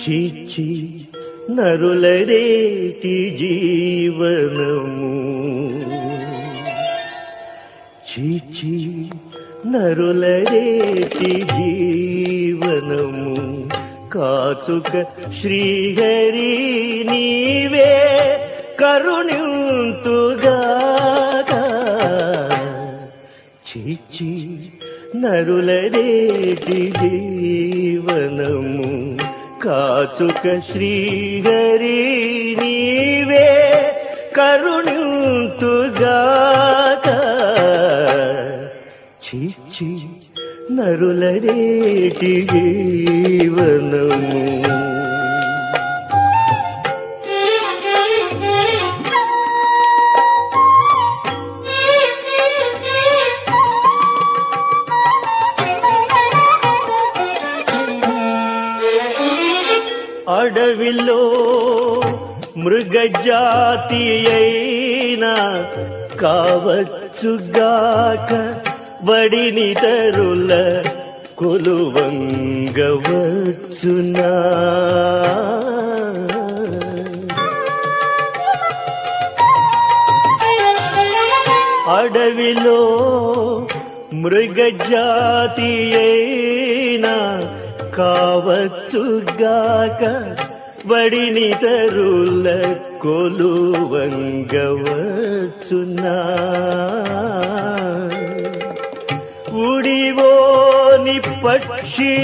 చీచి నరులదేటి జీవనము, చీచి నరులదేటి జీవనము. కాచుక శ్రీహరి నీవే కరుణింతుగాక. చీచి నరులదేటి జీవనము, కాచుక శ్రీహరి నీవే కరుణింతుగాక. చీచి నరులదేటి జీవనము. అడవిలో మృగజాతి అయినా కావచ్చుగాక, వడిని తరుల కొలువంగవచ్చునా. అడవిలో మృగజాతి అయినా కావచ్చుగాక, వడిని తరుల కొలువంగవచ్చునా. ఉడివోని పక్షి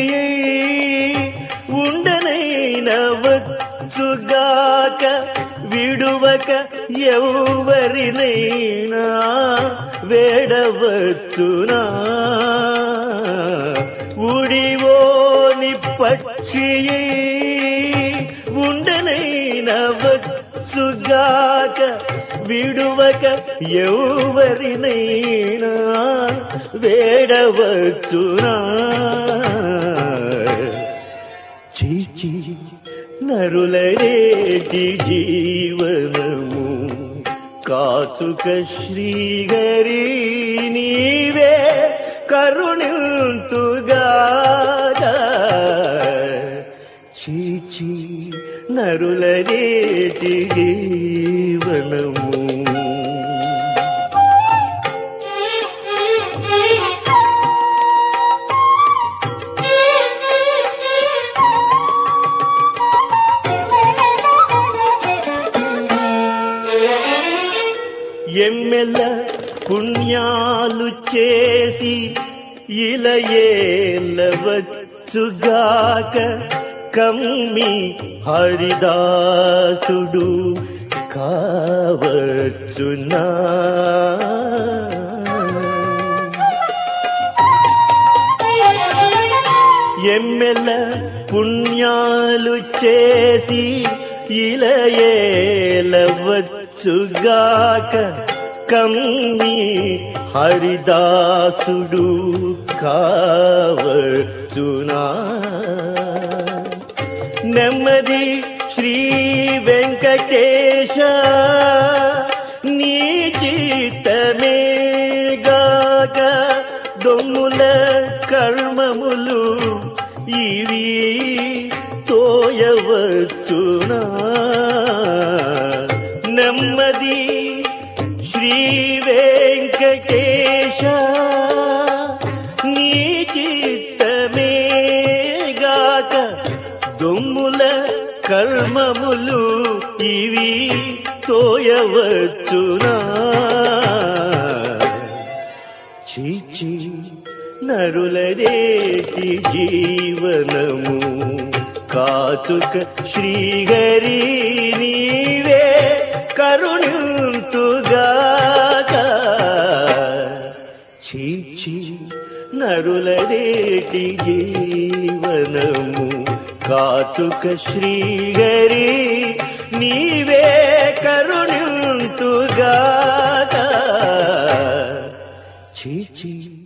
ఉండనైన వచ్చుగాక, విడువక ఎవరినైనా వేడవచ్చునా. ఉడివోని పక్షి ఉండనైన వచ్చుగాక, విడువక ఎవరినైనా వేడవచ్చునా. చీచి నరులదేటి జీవనము, కాచుక శ్రీహరి నీవే కరుణింతుగాక. చీచి నరులదేటి జీవనము. ఎమ్మెల పుణ్యాలు చేసి ఇలయేలవచ్చుగాక, కమ్మి హరిదాసుడు కావచ్చునా. ఎమ్మెల పుణ్యాలు చేసి ఇలయేలవచ్చుగాక, కమ్మి హరిదాసుడు కావచ్చునా. నెమ్మది శ్రీ వెంకటేశ నీ చిత్తమేగాక, దొమ్ముల కర్మములు ఇవి తోయవచ్చునా. నెమ్మది శ్రీ వెంకటేశ నీ చిత్తమేగాక, దొమ్ముల కర్మములు ఇవి తోయవచ్చునా. చీచి నరులదేటి జీవనము, కాచుక శ్రీహరి నీవే కరుణింతుగాక. చీచి నరులదేటి జీవనము, కాచుక శ్రీహరి నీవే కరుణింతుగాక. చీచి